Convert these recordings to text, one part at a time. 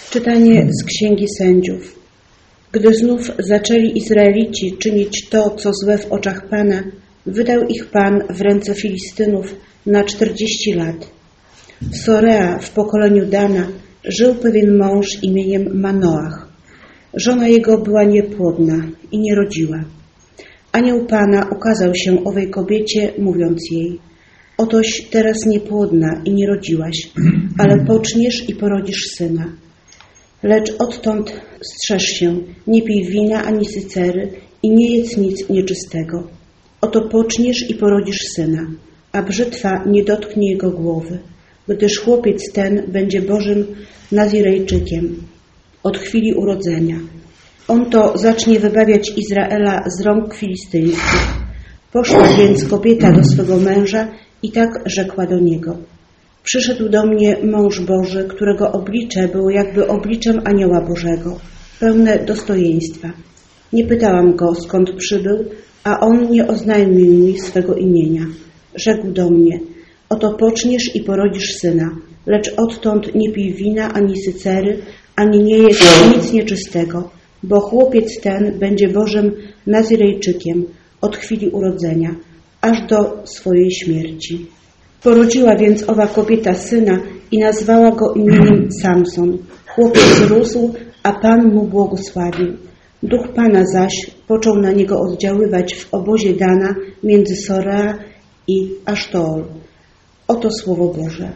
Czytanie z Księgi Sędziów. Gdy znów zaczęli Izraelici czynić to, co złe w oczach Pana, wydał ich Pan w ręce Filistynów na 40 lat. W Sorea w pokoleniu Dana żył pewien mąż imieniem Manoach. Żona jego była niepłodna i nie rodziła. Anioł Pana ukazał się owej kobiecie, mówiąc jej: otoś teraz niepłodna i nie rodziłaś, ale poczniesz i porodzisz syna. Lecz odtąd strzeż się, nie pij wina ani sycery i nie jedz nic nieczystego. Oto poczniesz i porodzisz syna, a brzytwa nie dotknie jego głowy, gdyż chłopiec ten będzie Bożym Nazirejczykiem od chwili urodzenia. On to zacznie wybawiać Izraela z rąk filistyńskich. Poszła więc kobieta do swego męża i tak rzekła do niego: przyszedł do mnie mąż Boży, którego oblicze było jakby obliczem anioła Bożego, pełne dostojeństwa. Nie pytałam go, skąd przybył, a on nie oznajmił mi swego imienia. Rzekł do mnie: oto poczniesz i porodzisz syna, lecz odtąd nie pij wina ani sycery, ani nie jedz nic nieczystego, bo chłopiec ten będzie Bożym Nazirejczykiem od chwili urodzenia, aż do swojej śmierci. Porodziła więc owa kobieta syna i nazwała go imieniem Samson. Chłopiec rósł, a Pan mu błogosławił. Duch Pana zaś począł na niego oddziaływać w obozie Dana między Sorea i Asztool. Oto słowo Boże.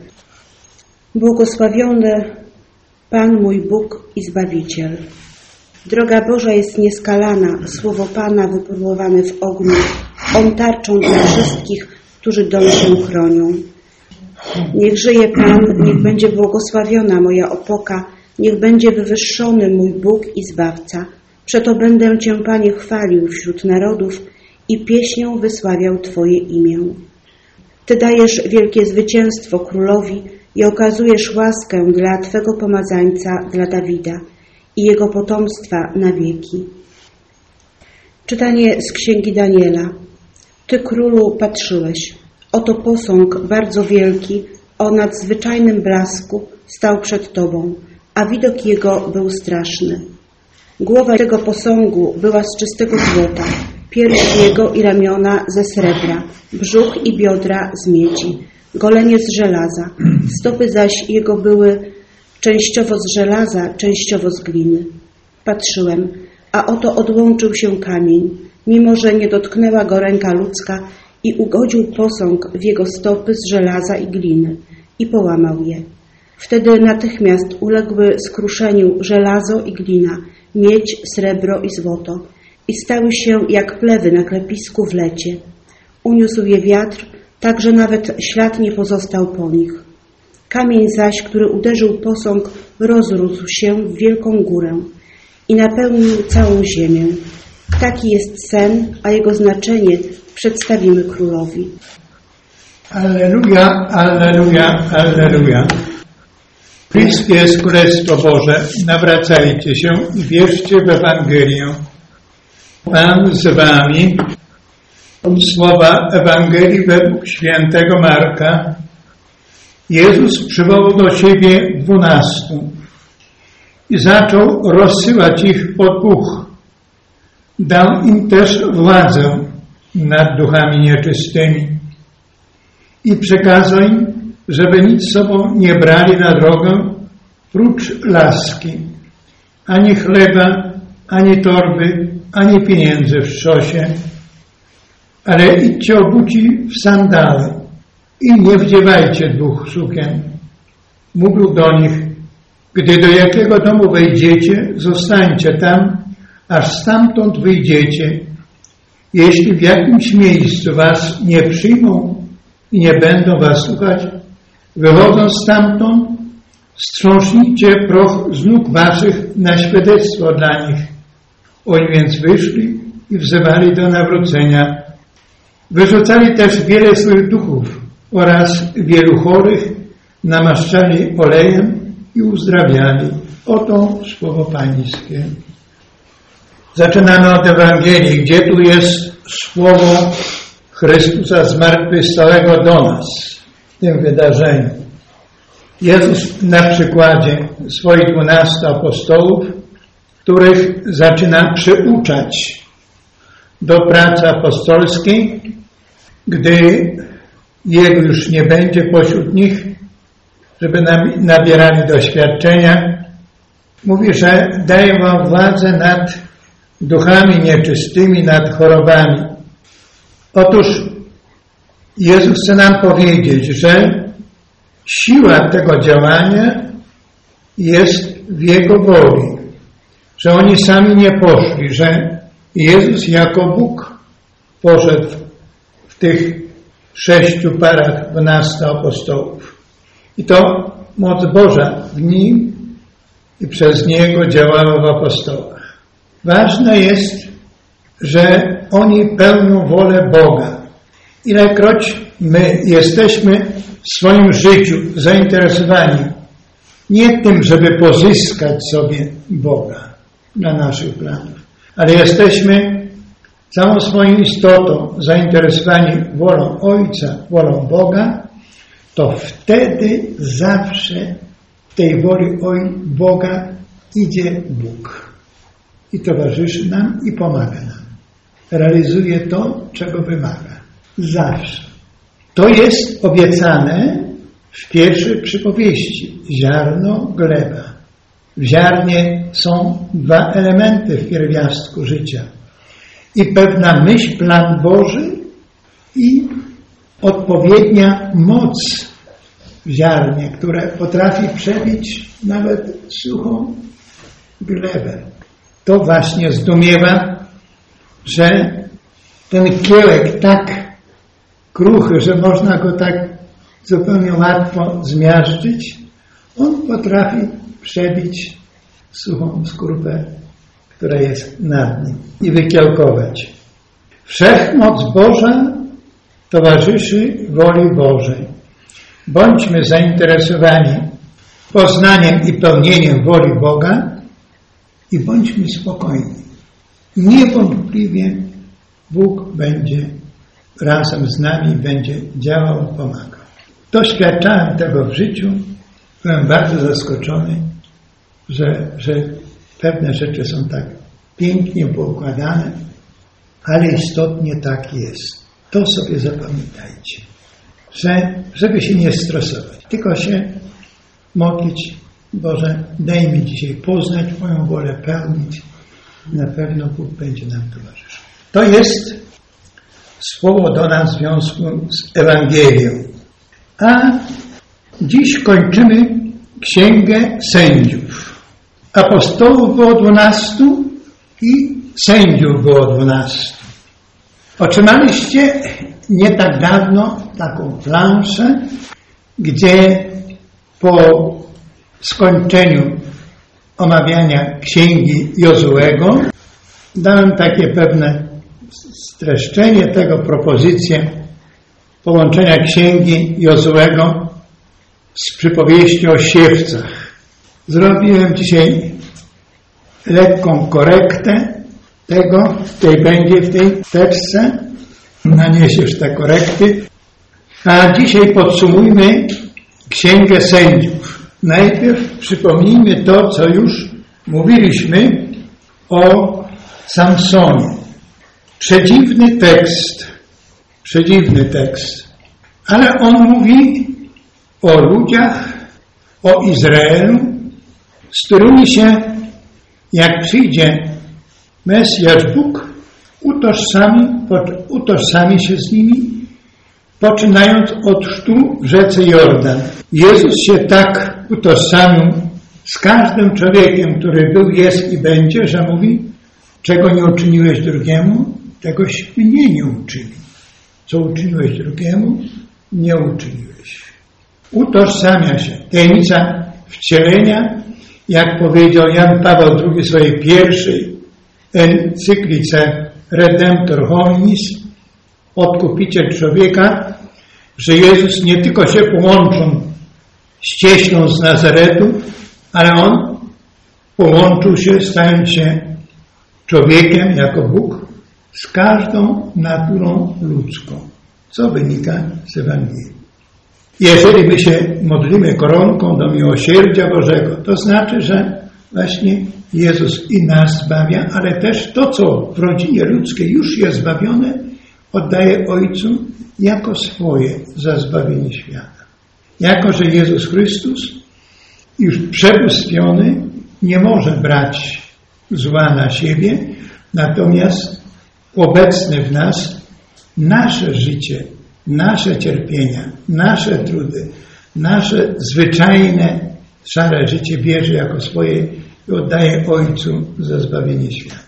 Błogosławiony Pan mój Bóg i Zbawiciel. Droga Boża jest nieskalana, słowo Pana wypróbowane w ogniu. On tarczą dla wszystkich, którzy dom się chronią. Niech żyje Pan, niech będzie błogosławiona moja opoka, niech będzie wywyższony mój Bóg i Zbawca. Przeto będę Cię, Panie, chwalił wśród narodów i pieśnią wysławiał Twoje imię. Ty dajesz wielkie zwycięstwo królowi i okazujesz łaskę dla Twego pomazańca, dla Dawida i jego potomstwa na wieki. Czytanie z Księgi Daniela. Ty, królu, patrzyłeś. Oto posąg bardzo wielki, o nadzwyczajnym blasku, stał przed Tobą, a widok jego był straszny. Głowa tego posągu była z czystego złota, pierś jego i ramiona ze srebra, brzuch i biodra z miedzi, golenie z żelaza, stopy zaś jego były częściowo z żelaza, częściowo z gliny. Patrzyłem, a oto odłączył się kamień, mimo że nie dotknęła go ręka ludzka, i ugodził posąg w jego stopy z żelaza i gliny i połamał je. Wtedy natychmiast uległy skruszeniu żelazo i glina, miedź, srebro i złoto i stały się jak plewy na klepisku w lecie. Uniósł je wiatr, tak że nawet ślad nie pozostał po nich. Kamień zaś, który uderzył posąg, rozrósł się w wielką górę i napełnił całą ziemię. Taki jest sen, a jego znaczenie przedstawimy królowi. Alleluja, alleluja, alleluja. Bliskie jest Królestwo Boże. Nawracajcie się i wierzcie w Ewangelię. Pan z wami. Słowa Ewangelii według świętego Marka. Jezus przywołał do siebie 12 i zaczął rozsyłać ich po dwóch. Dał im też władzę nad duchami nieczystymi i przekazał im, żeby nic z sobą nie brali na drogę, prócz laski, ani chleba, ani torby, ani pieniędzy w szosie, ale idźcie obuci w sandale i nie wdziewajcie 2 sukien. Mówił do nich: gdy do jakiego domu wejdziecie, zostańcie tam, aż stamtąd wyjdziecie. Jeśli w jakimś miejscu was nie przyjmą i nie będą was słuchać, wychodząc stamtąd, strząśnijcie proch z nóg waszych na świadectwo dla nich. Oni więc wyszli i wzywali do nawrócenia. Wyrzucali też wiele złych duchów oraz wielu chorych, namaszczali olejem i uzdrawiali. Oto słowo Pańskie. Zaczynamy od Ewangelii, gdzie tu jest słowo Chrystusa zmartwychwstałego do nas w tym wydarzeniu. Jezus na przykładzie swoich 12 apostołów, których zaczyna przyuczać do pracy apostolskiej, gdy Jego już nie będzie pośród nich, żeby nabierali doświadczenia. Mówi, że daje wam władzę nad duchami nieczystymi, nad chorobami. Otóż Jezus chce nam powiedzieć, że siła tego działania jest w Jego woli, że oni sami nie poszli, że Jezus jako Bóg poszedł w tych 6 parach 12 apostołów. I to moc Boża w Nim i przez Niego działała w apostołach. Ważne jest, że oni pełnią wolę Boga. Ilekroć my jesteśmy w swoim życiu zainteresowani nie tym, żeby pozyskać sobie Boga dla naszych planów, ale jesteśmy całą swoją istotą zainteresowani wolą Ojca, wolą Boga, to wtedy zawsze w tej woli Boga idzie Bóg i towarzyszy nam i pomaga nam. Realizuje to, czego wymaga. Zawsze. To jest obiecane w pierwszej przypowieści. Ziarno, gleba. W ziarnie są 2 elementy w pierwiastku życia. I pewna myśl, plan Boży i odpowiednia moc w ziarnie, które potrafi przebić nawet suchą glebę. To właśnie zdumiewa, że ten kiełek tak kruchy, że można go tak zupełnie łatwo zmiażdżyć, on potrafi przebić suchą skorupę, która jest nad nim i wykiełkować. Wszechmoc Boża towarzyszy woli Bożej. Bądźmy zainteresowani poznaniem i pełnieniem woli Boga i bądźmy spokojni. Niewątpliwie Bóg będzie razem z nami, będzie działał, pomagał. Doświadczałem tego w życiu. Byłem bardzo zaskoczony, że pewne rzeczy są tak pięknie poukładane, ale istotnie tak jest. To sobie zapamiętajcie, żeby się nie stresować, tylko się modlić. Boże, daj mi dzisiaj poznać Twoją wolę, pełnić. Na pewno Bóg będzie nam towarzyszył. To jest słowo do nas w związku z Ewangelią. A dziś kończymy Księgę Sędziów. Apostołów było 12 i sędziów było 12. Otrzymaliście nie tak dawno taką planszę, gdzie po skończeniu omawiania Księgi Jozułego dałem takie pewne streszczenie tego, propozycję połączenia Księgi Jozułego z przypowieścią o siewcach. Zrobiłem dzisiaj lekką korektę tego, będzie w tej teczce. Naniesiesz te korekty. A dzisiaj podsumujmy Księgę Sędziów. Najpierw przypomnijmy to, co już mówiliśmy o Samsonie. Przedziwny tekst. Ale on mówi o ludziach, o Izraelu, z którymi się, jak przyjdzie Mesjasz Bóg, utożsami się z nimi, poczynając od chrztu w rzece Jordan. Jezus się tak utożsamił z każdym człowiekiem, który był, jest i będzie, że mówi, czego nie uczyniłeś drugiemu, tegoś mnie nie uczynił. Co uczyniłeś drugiemu, nie uczyniłeś. Utożsamia się. Tajemnica wcielenia, jak powiedział Jan Paweł II w swojej pierwszej encyklice Redemptor Hominis, odkupiciel człowieka, że Jezus nie tylko się połączył z cieślą z Nazaretu, ale On połączył się, stając się człowiekiem jako Bóg z każdą naturą ludzką, co wynika z Ewangelii. Jeżeli my się modlimy koronką do miłosierdzia Bożego, to znaczy, że właśnie Jezus i nas zbawia, ale też to, co w rodzinie ludzkiej już jest zbawione, oddaje Ojcu jako swoje za zbawienie świata. Jako że Jezus Chrystus już przebóstwiony nie może brać zła na siebie, natomiast obecny w nas nasze życie, nasze cierpienia, nasze trudy, nasze zwyczajne, szare życie bierze jako swoje i oddaje Ojcu za zbawienie świata.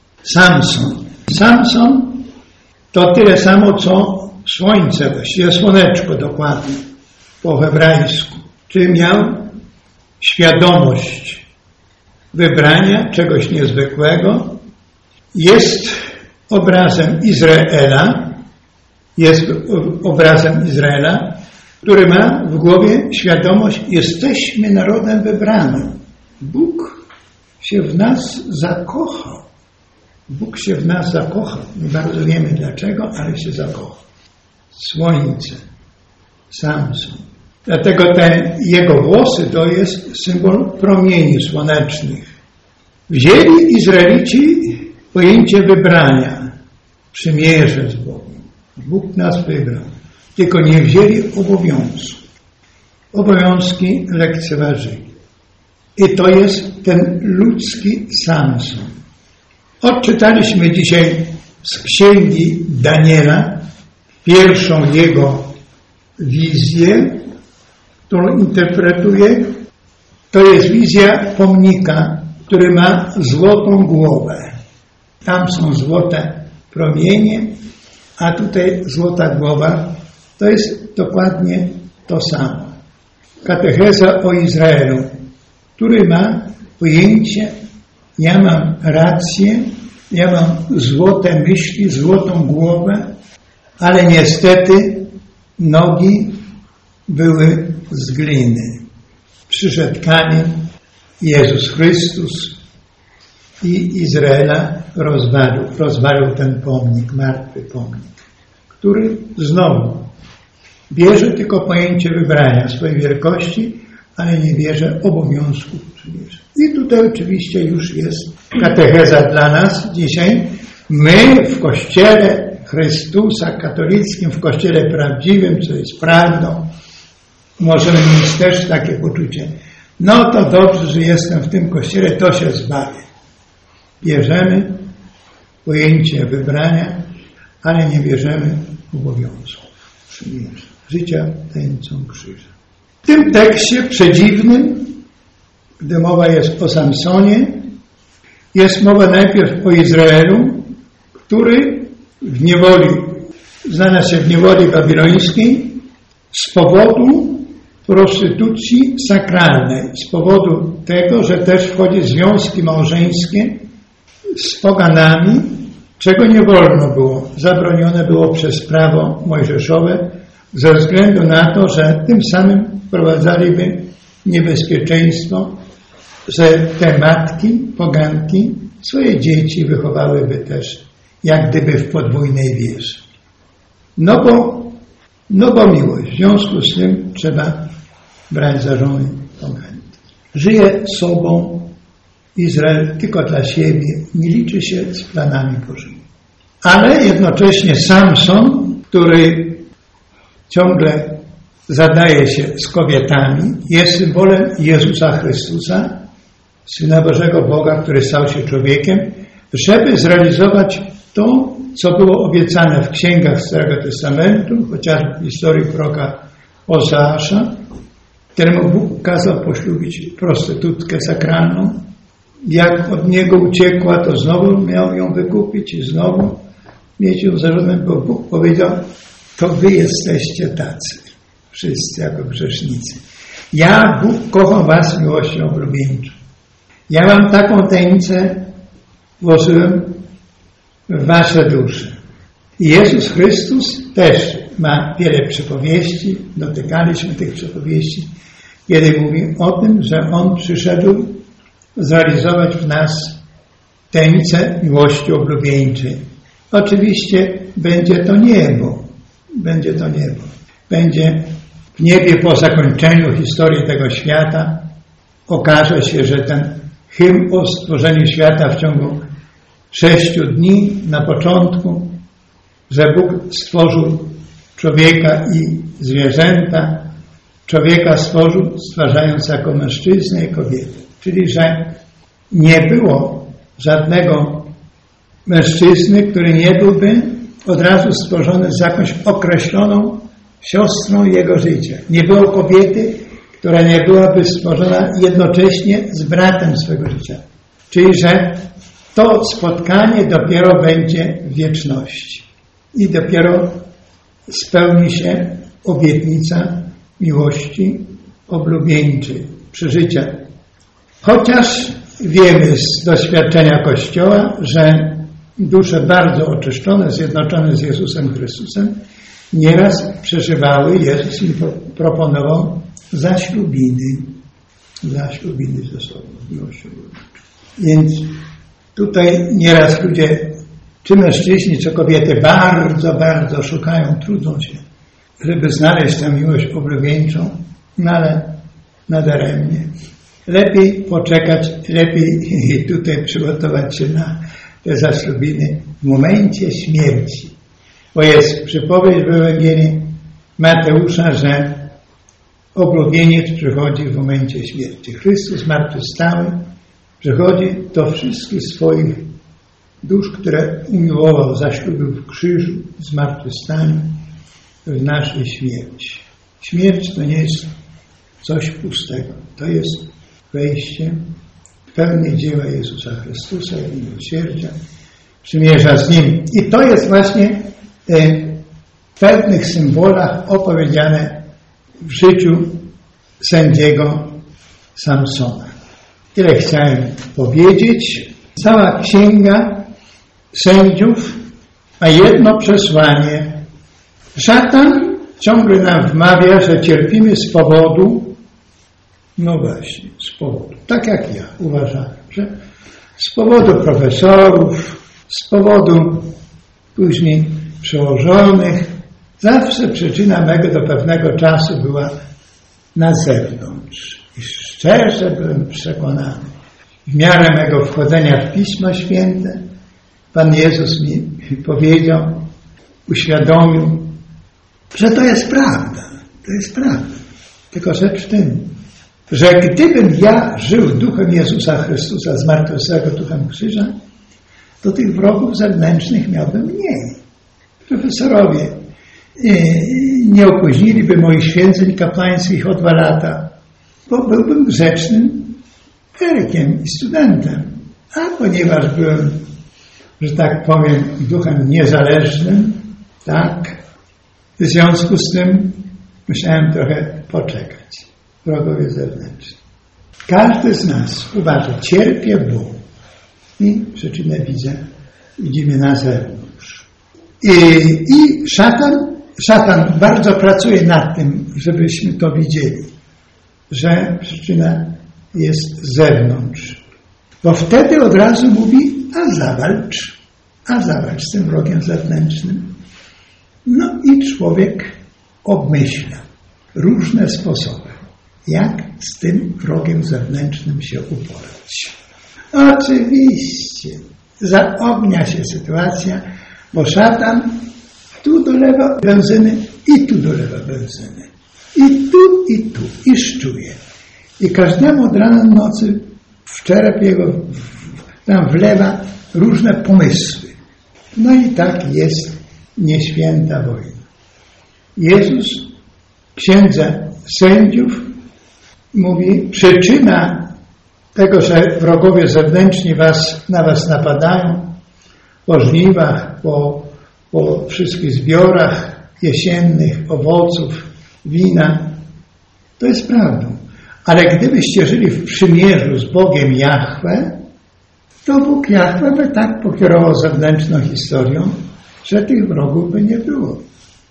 Samson to tyle samo, co słońce, właściwie słoneczko dokładnie, po hebrajsku. Czy miał świadomość wybrania czegoś niezwykłego, jest obrazem Izraela, który ma w głowie świadomość, jesteśmy narodem wybranym. Bóg się w nas zakochał. Nie bardzo wiemy dlaczego, ale się zakochał. Słońce, Samson. Dlatego te jego włosy to jest symbol promieni słonecznych. Wzięli Izraelici pojęcie wybrania, przymierze z Bogiem. Bóg nas wybrał. Tylko nie wzięli obowiązku. Obowiązki lekceważyli. I to jest ten ludzki Samson. Odczytaliśmy dzisiaj z księgi Daniela pierwszą jego wizję, którą interpretuje. To jest wizja pomnika, który ma złotą głowę. Tam są złote promienie, a tutaj złota głowa. To jest dokładnie to samo. Katecheza o Izraelu, który ma pojęcie, ja mam rację, ja mam złote myśli, złotą głowę, ale niestety nogi były z gliny. Przyszedł kamień, Jezus Chrystus i Izraela rozwalił ten pomnik, martwy pomnik, który znowu bierze tylko pojęcie wybrania swojej wielkości, ale nie bierze obowiązków przymierza. I tutaj oczywiście już jest katecheza dla nas dzisiaj. My w Kościele Chrystusa katolickim, w Kościele prawdziwym, co jest prawdą, możemy mieć też takie poczucie. No to dobrze, że jestem w tym Kościele, to się zbawię. Bierzemy pojęcie wybrania, ale nie bierzemy obowiązków przymierza. Życia tajemnicą krzyża. W tym tekście przedziwnym, gdy mowa jest o Samsonie, jest mowa najpierw o Izraelu, który znalazł się w niewoli babilońskiej z powodu prostytucji sakralnej, z powodu tego, że też wchodzi w związki małżeńskie z poganami, czego nie wolno było. Zabronione było przez prawo mojżeszowe ze względu na to, że tym samym wprowadzaliby niebezpieczeństwo, że te matki, poganki, swoje dzieci wychowałyby też jak gdyby w podwójnej wierze. No bo miłość. W związku z tym trzeba brać za żony poganki. Żyje sobą Izrael tylko dla siebie, nie liczy się z planami Bożymi. Ale jednocześnie Samson, który ciągle zadaje się z kobietami, jest symbolem Jezusa Chrystusa, Syna Bożego Boga, który stał się człowiekiem, żeby zrealizować to, co było obiecane w księgach Starego Testamentu, chociażby w historii proroka Ozeasza, któremu Bóg kazał poślubić prostytutkę sakralną. Jak od niego uciekła, to znowu miał ją wykupić i znowu mieć ją za żonę, bo Bóg powiedział, to wy jesteście tacy, wszyscy jako grzesznicy. Ja, Bóg, kocham was miłością oblubieńczą. Ja wam taką tajemnicę włożyłem w wasze dusze. I Jezus Chrystus też ma wiele przypowieści, dotykaliśmy tych przypowieści, kiedy mówi o tym, że On przyszedł zrealizować w nas tajemnicę miłości oblubieńczej. Oczywiście będzie to niebo. Będzie w niebie po zakończeniu historii tego świata okaże się, że ten hymn o stworzeniu świata w ciągu 6 dni na początku, że Bóg stworzył człowieka i zwierzęta, człowieka stworzył, stwarzając jako mężczyznę i kobietę. Czyli, że nie było żadnego mężczyzny, który nie byłby od razu stworzony z jakąś określoną siostrą jego życia. Nie było kobiety, która nie byłaby stworzona jednocześnie z bratem swego życia. Czyli, że to spotkanie dopiero będzie w wieczności. I dopiero spełni się obietnica miłości oblubieńczej, przeżycia. Chociaż wiemy z doświadczenia Kościoła, że dusze bardzo oczyszczone, zjednoczone z Jezusem Chrystusem, nieraz przeżywały, Jezus im proponował zaślubiny ze sobą, miłością. Więc tutaj nieraz ludzie, czy mężczyźni, czy kobiety, bardzo, bardzo szukają, trudzą się, żeby znaleźć tę miłość oblubieńczą, no ale nadaremnie. Lepiej poczekać, lepiej tutaj przygotować się na te zaślubiny w momencie śmierci. Bo jest przypowieść w Ewangelii Mateusza, że oblubieniec przychodzi w momencie śmierci. Chrystus zmartwychwstały przychodzi do wszystkich swoich dusz, które umiłował, zaślubił w krzyżu, zmartwychwstaniu, w naszej śmierci. Śmierć to nie jest coś pustego. To jest wejście w pełnię dzieła Jezusa Chrystusa i miłosierdzia, przymierza z Nim. I to jest właśnie w pewnych symbolach opowiedziane w życiu sędziego Samsona. Tyle chciałem powiedzieć. Cała księga sędziów ma jedno przesłanie. Szatan ciągle nam wmawia, że cierpimy z powodu, no właśnie, z powodu, tak jak ja uważam, że z powodu profesorów, z powodu później przełożonych. Zawsze przyczyna mego do pewnego czasu była na zewnątrz. I szczerze byłem przekonany. W miarę mego wchodzenia w Pismo Święte Pan Jezus mi powiedział, uświadomił, że to jest prawda. To jest prawda. Tylko rzecz w tym, że gdybym ja żył duchem Jezusa Chrystusa, zmartwychwstałego duchem krzyża, to tych wrogów zewnętrznych miałbym mniej. Profesorowie nie opóźniliby moich święceń kapłańskich o 2 lata, bo byłbym grzecznym klerykiem i studentem. A ponieważ byłem, że tak powiem, duchem niezależnym, tak, w związku z tym musiałem trochę poczekać. Wrogowie zewnętrzni. Każdy z nas, uważa, cierpie ból i przyczynę widzimy na zewnątrz. I szatan bardzo pracuje nad tym, żebyśmy to widzieli, że przyczyna jest z zewnątrz. Bo wtedy od razu mówi, a zawalcz z tym wrogiem zewnętrznym. No i człowiek obmyśla różne sposoby, jak z tym wrogiem zewnętrznym się uporać. Oczywiście zaognia się sytuacja, bo szatan tu dolewa benzyny i tu dolewa benzyny. I tu, i szczuje. I każdemu od rana do nocy w czerep jego tam wlewa różne pomysły. No i tak jest nieświęta wojna. Jezus w Księdze Sędziów mówi, przyczyna tego, że wrogowie zewnętrzni na was napadają, po żniwach, po wszystkich zbiorach jesiennych, owoców, wina, to jest prawdą. Ale gdybyście żyli w przymierzu z Bogiem Jahwe, to Bóg Jahwe by tak pokierował zewnętrzną historią, że tych wrogów by nie było.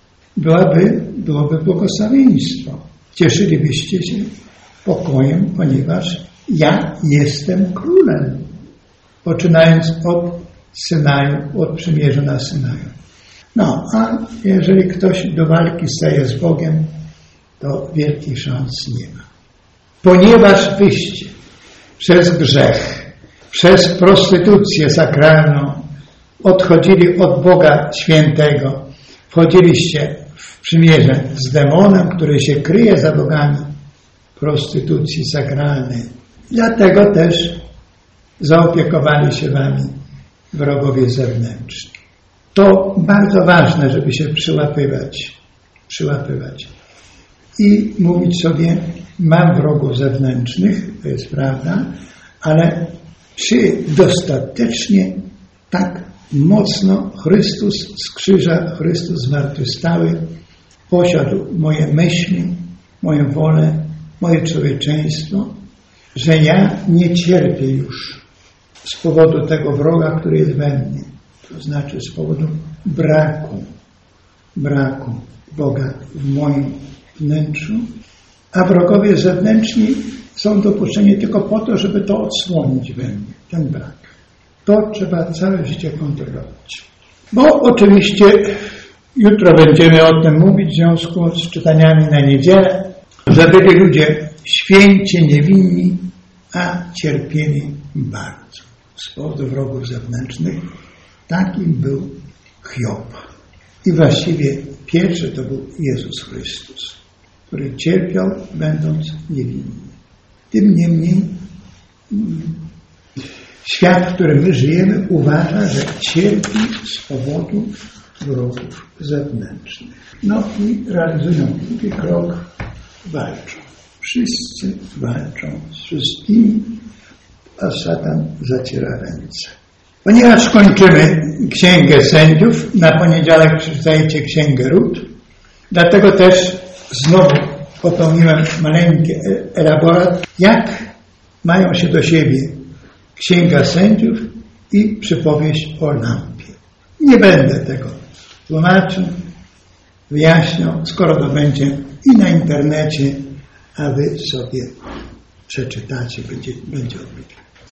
Byłoby błogosławieństwo. Cieszylibyście się pokojem, ponieważ ja jestem królem. Poczynając od Synaju, od przymierza na Synaju. No, a jeżeli ktoś do walki staje z Bogiem, to wielkich szans nie ma. Ponieważ wyście przez grzech, przez prostytucję sakralną odchodzili od Boga Świętego, wchodziliście w przymierze z demonem, który się kryje za bogami prostytucji sakralnej. Dlatego też zaopiekowali się wami wrogowie zewnętrzni. To bardzo ważne, żeby się przyłapywać i mówić sobie, mam wrogów zewnętrznych, to jest prawda, ale czy dostatecznie tak mocno Chrystus z krzyża, Chrystus zmartwychwstały posiadł moje myśli, moją wolę, moje człowieczeństwo, że ja nie cierpię już z powodu tego wroga, który jest we mnie. To znaczy z powodu braku Boga w moim wnętrzu, a wrogowie zewnętrzni są dopuszczeni tylko po to, żeby to odsłonić we mnie, ten brak. To trzeba całe życie kontrolować. Bo oczywiście jutro będziemy o tym mówić w związku z czytaniami na niedzielę, że byli ludzie święci, niewinni, a cierpieli bardzo z powodu wrogów zewnętrznych. Takim był Hiob. I właściwie pierwszy to był Jezus Chrystus, który cierpiał, będąc niewinny. Tym niemniej świat, w którym my żyjemy, uważa, że cierpi z powodu wrogów zewnętrznych. No i realizują drugi krok, walczą. Wszyscy walczą z wszystkimi, a szatan zaciera ręce. Ponieważ kończymy Księgę Sędziów, na poniedziałek przeczytajcie Księgę Rut, dlatego też znowu popełniłem maleńki elaborat, jak mają się do siebie Księga Sędziów i przypowieść o lampie. Nie będę tego tłumaczył, wyjaśniał, skoro to będzie i na internecie, a wy sobie przeczytacie, będzie odbyte.